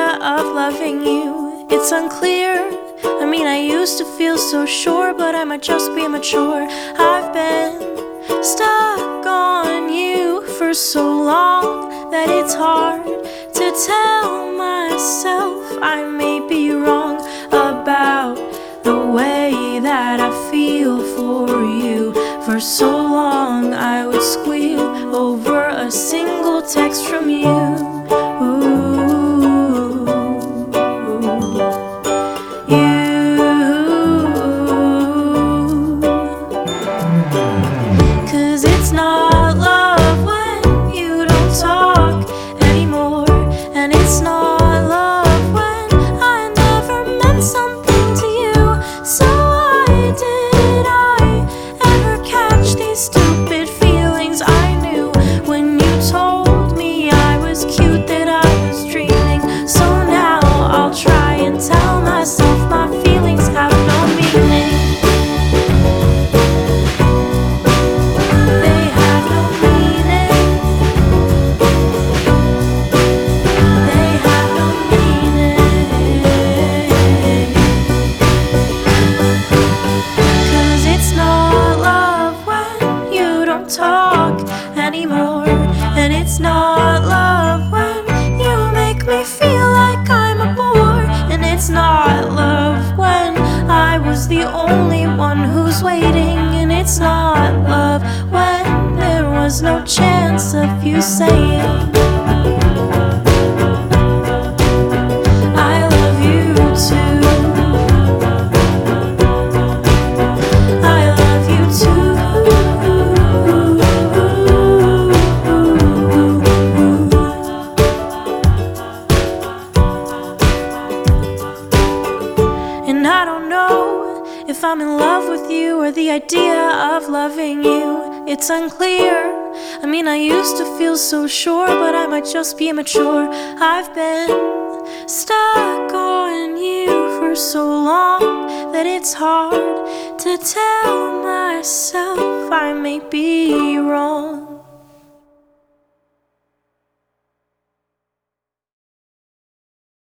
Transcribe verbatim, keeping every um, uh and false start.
idea of loving you, it's unclear. I mean, I used to feel so sure, but I might just be immature. I've been stuck on you for so long that it's hard to tell myself I may be wrong about the way that I feel for you. For so long I would squeal over a single text from you. Ooh, you. 'Cause it's not love when you don't talk anymore, and it's not love when I never meant something to you. So why did I ever catch these stupid feelings I knew when you told me I was cute, that I was dreaming? So now I'll try and tell myself my feelings have no meaning. They have no meaning. They have no meaning. 'Cause it's not love when you don't talk anymore, and it's not love when you make me feel like I'm a bore, and it's not love when I was the only one who's waiting, and it's not love when there was no chance of you saying I love you too. I love you too. And I don't know if I'm in love with you or the idea of loving you. It's unclear. I mean, I used to feel so sure, but I might just be immature. I've been stuck on you for so long that it's hard to tell myself I may be wrong.